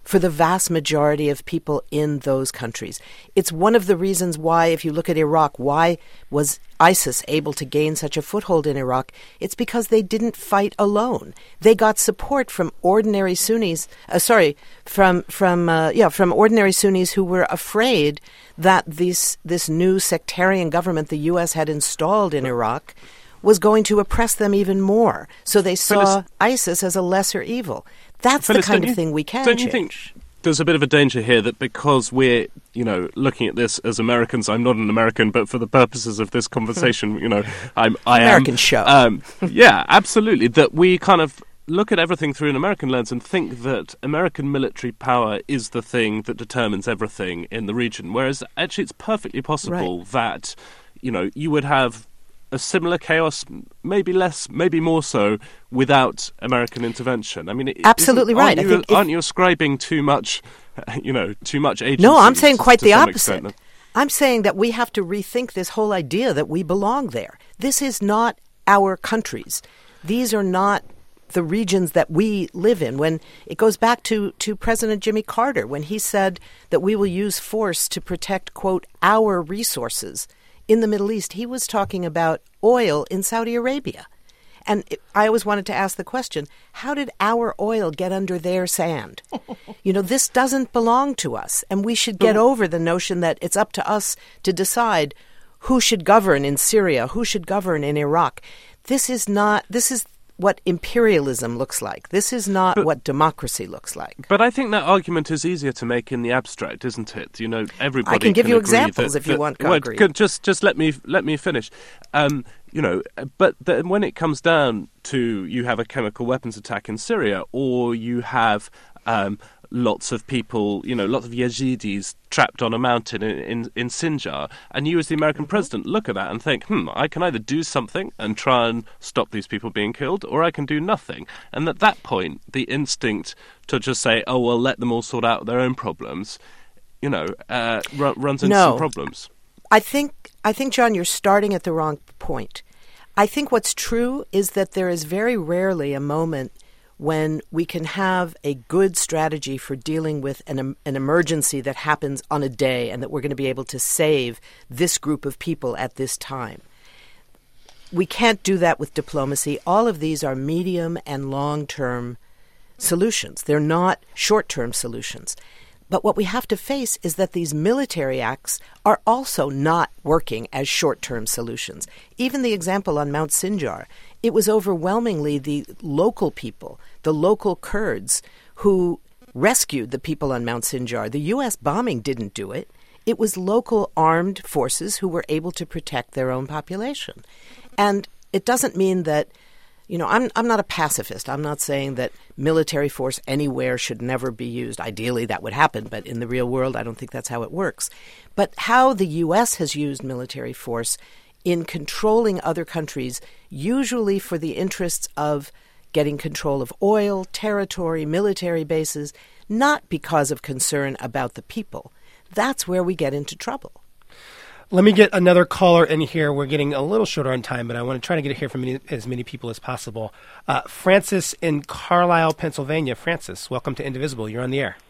for the vast majority of people in those countries. It's one of the reasons why, if you look at Iraq, why was ISIS able to gain such a foothold in Iraq? It's because they didn't fight alone. They got support from ordinary Sunnis, uh, sorry, from from uh, yeah, from ordinary Sunnis who were afraid that this this new sectarian government the U S had installed in Iraq was going to oppress them even more. So they saw Phyllis, ISIS as a lesser evil. That's Phyllis, the kind of you, thing we can don't change. You think there's a bit of a danger here that because we're, you know, looking at this as Americans, I'm not an American, but for the purposes of this conversation, you know, I'm, I am. American show. Um, yeah, absolutely. That we kind of look at everything through an American lens and think that American military power is the thing that determines everything in the region, whereas actually it's perfectly possible right. that, you know, you would have a similar chaos, maybe less, maybe more so, without American intervention. I mean, it, absolutely right. Aren't, I you, think if, aren't you ascribing too much, you know, too much agency? No, I'm saying quite to the some opposite. Extent. I'm saying that we have to rethink this whole idea that we belong there. This is not our countries. These are not the regions that we live in. When it goes back to, to President Jimmy Carter, when he said that we will use force to protect, quote, our resources in the Middle East, he was talking about oil in Saudi Arabia. And it, I always wanted to ask the question, how did our oil get under their sand? You know, this doesn't belong to us, and we should get over the notion that it's up to us to decide who should govern in Syria, who should govern in Iraq. This is not, this is what imperialism looks like. This is not but, what democracy looks like. But I think that argument is easier to make in the abstract, isn't it? You know, everybody I can give can you agree examples that, if you that, want, well, Concrete. Just, just let me let me finish. Um, you know, but the, when it comes down to you have a chemical weapons attack in Syria, or you have um, lots of people, you know, lots of Yazidis trapped on a mountain in, in, in Sinjar, and you as the American president look at that and think, hmm, I can either do something and try and stop these people being killed, or I can do nothing. And at that point, the instinct to just say, oh, well, let them all sort out their own problems, you know, uh, r- runs into no. some problems. I think, I think, John, you're starting at the wrong point. I think what's true is that there is very rarely a moment when we can have a good strategy for dealing with an, an emergency that happens on a day and that we're going to be able to save this group of people at this time. We can't do that with diplomacy. All of these are medium and long-term solutions. They're not short-term solutions. But what we have to face is that these military acts are also not working as short-term solutions. Even the example on Mount Sinjar, it was overwhelmingly the local people, the local Kurds, who rescued the people on Mount Sinjar. The U S bombing didn't do it. It was local armed forces who were able to protect their own population. And it doesn't mean that, you know, I'm I'm not a pacifist. I'm not saying that military force anywhere should never be used. Ideally, that would happen, but in the real world, I don't think that's how it works. But how the U S has used military force in controlling other countries, usually for the interests of getting control of oil, territory, military bases, not because of concern about the people, that's where we get into trouble. Let me get another caller in here. We're getting a little shorter on time, but I want to try to get it here from many, as many people as possible. Uh, Francis in Carlisle, Pennsylvania. Francis, welcome to Indivisible. You're on the air.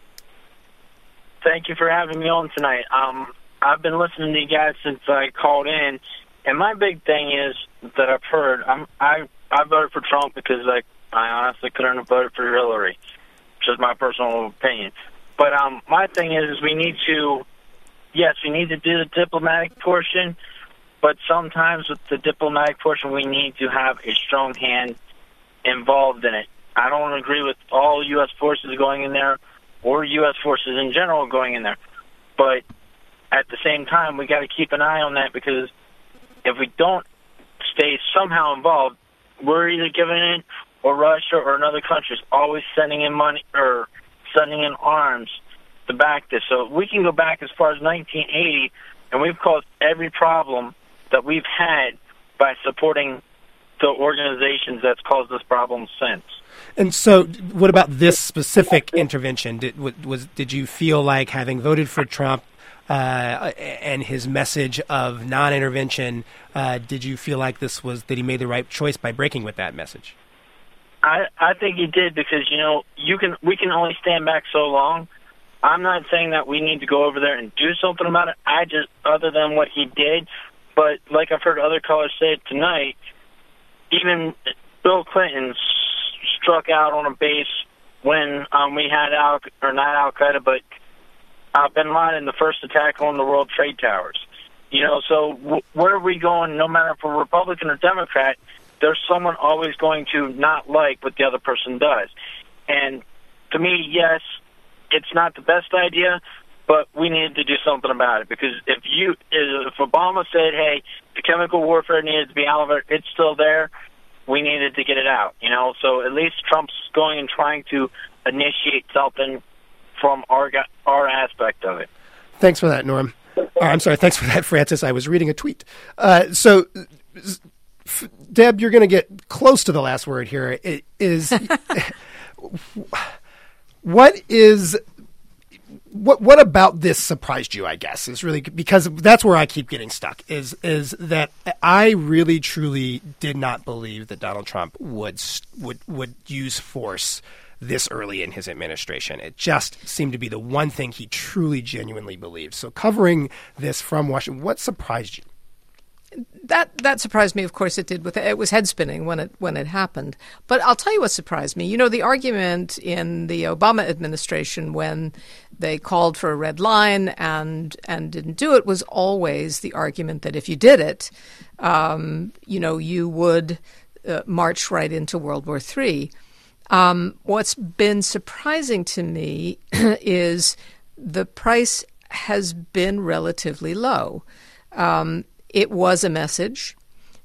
Thank you for having me on tonight. Um, I've been listening to you guys since I called in, and my big thing is that I've heard, I'm, I I voted for Trump because I, I honestly couldn't have voted for Hillary, which is my personal opinion. But um, my thing is, is we need to... Yes, we need to do the diplomatic portion, but sometimes with the diplomatic portion, we need to have a strong hand involved in it. I don't agree with all U S forces going in there or U S forces in general going in there, but at the same time, we got to keep an eye on that, because if we don't stay somehow involved, we're either giving in, or Russia or another country is always sending in money or sending in arms to back this. So we can go back as far as nineteen eighty, and we've caused every problem that we've had by supporting the organizations that's caused this problem since. And so what about this specific intervention? Did, was, did you feel like, having voted for Trump uh, and his message of non-intervention, uh, did you feel like this was that he made the right choice by breaking with that message? I I think he did because, you know, you can we can only stand back so long. I'm not saying that we need to go over there and do something about it. I just, other than what he did, but like I've heard other callers say tonight, even Bill Clinton s- struck out on a base when um, we had Al, or not Al Qaeda, but uh, Bin Laden, the first attack on the World Trade Towers. You know, so w- where are we going? No matter if we're Republican or Democrat, there's someone always going to not like what the other person does. And to me, yes, it's not the best idea, but we need to do something about it. Because if you, if Obama said, hey, the chemical warfare needed to be out of it, it's still there, we needed to get it out. You know, so at least Trump's going and trying to initiate something from our our aspect of it. Thanks for that, Norm. Oh, I'm sorry. Thanks for that, Francis. I was reading a tweet. Uh, so, F- Deb, you're going to get close to the last word here. It is what is what what about this surprised you? I guess is really because that's where I keep getting stuck. Is is that I really truly did not believe that Donald Trump would would would use force this early in his administration. It just seemed to be the one thing he truly, genuinely believed. So covering this from Washington, what surprised you? That that surprised me. Of course, it did. With it was head spinning when it when it happened. But I'll tell you what surprised me. You know, the argument in the Obama administration when they called for a red line and and didn't do it was always the argument that if you did it, um, you know, you would uh, march right into World War Three. Um, what's been surprising to me is the price has been relatively low. Um, it was a message.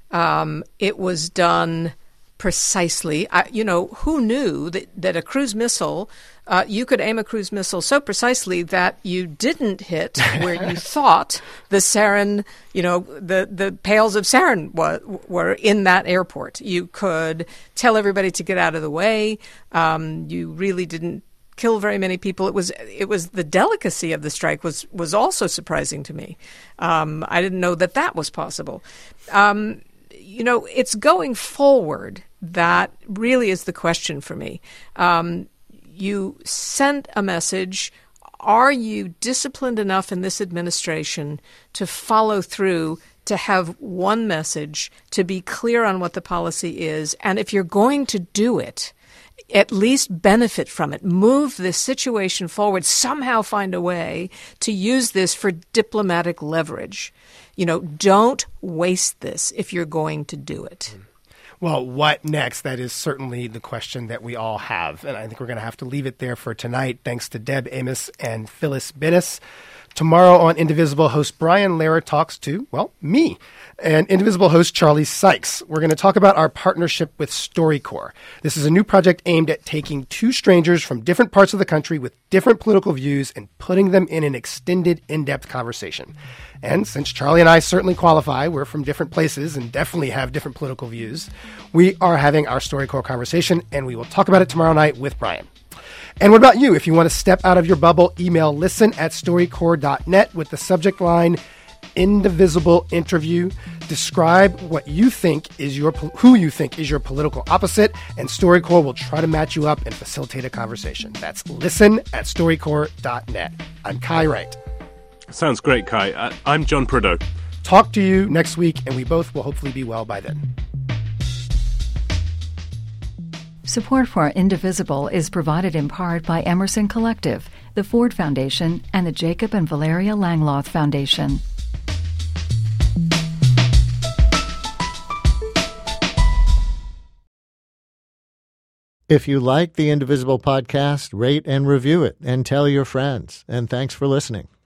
Um, it was done precisely. I, you know, who knew that, that a cruise missile, uh, you could aim a cruise missile so precisely that you didn't hit where you thought the sarin, you know, the, the pails of sarin wa- were in that airport. You could tell everybody to get out of the way. Um, you really didn't kill very many people. It was it was the delicacy of the strike was was also surprising to me. Um, I didn't know that that was possible. Um, you know, it's going forward that really is the question for me. Um, you sent a message. Are you disciplined enough in this administration to follow through, to have one message, to be clear on what the policy is? And if you're going to do it, at least benefit from it, move this situation forward, somehow find a way to use this for diplomatic leverage. You know, don't waste this if you're going to do it. Well, what next? That is certainly the question that we all have. And I think we're going to have to leave it there for tonight. Thanks to Deb Amos and Phyllis Binnis. Tomorrow on Indivisible, host Brian Lehrer talks to, well, me, and Indivisible host Charlie Sykes. We're going to talk about our partnership with StoryCorps. This is a new project aimed at taking two strangers from different parts of the country with different political views and putting them in an extended, in-depth conversation. And since Charlie and I certainly qualify, we're from different places and definitely have different political views, we are having our StoryCorps conversation, and we will talk about it tomorrow night with Brian. And what about you? If you want to step out of your bubble, email listen at storycorps dot net with the subject line Indivisible Interview. Describe what you think is your who you think is your political opposite, and StoryCorps will try to match you up and facilitate a conversation. That's listen at storycorps dot net. I'm Kai Wright. Sounds great, Kai. I, I'm John Prideaux. Talk to you next week, and we both will hopefully be well by then. Support for Indivisible is provided in part by Emerson Collective, the Ford Foundation, and the Jacob and Valeria Langloth Foundation. If you like the Indivisible podcast, rate and review it and tell your friends. And thanks for listening.